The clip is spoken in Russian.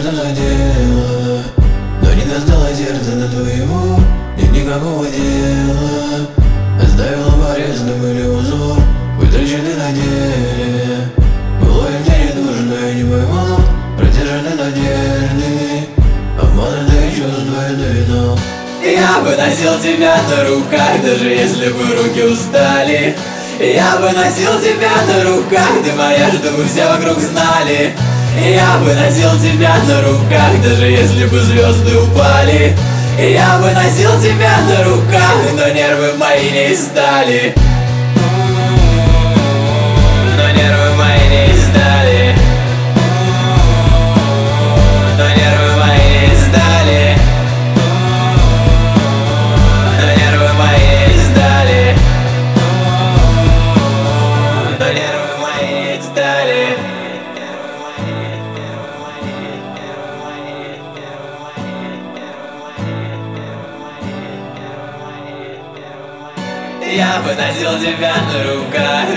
что-то задела, но не достало сердце до твоего. Нет никакого дела. Оставила порез, но были узор, вытрачены на деле. Было им тебе не нужно, я не поймал. Протяжены надежды, обманутые чувства я довидал. Я бы носил тебя на руках, даже если бы руки устали. Я бы носил тебя на руках, ты моя, чтобы все вокруг знали. Я бы носил тебя на руках, даже если бы звезды упали. Я бы носил тебя на руках, но нервы мои не из стали. Но нервы мои не из стали. Но нервы мои не из стали. Но нервы мои не из стали. Но нервы мои не из стали. Я бы носил тебя на руках,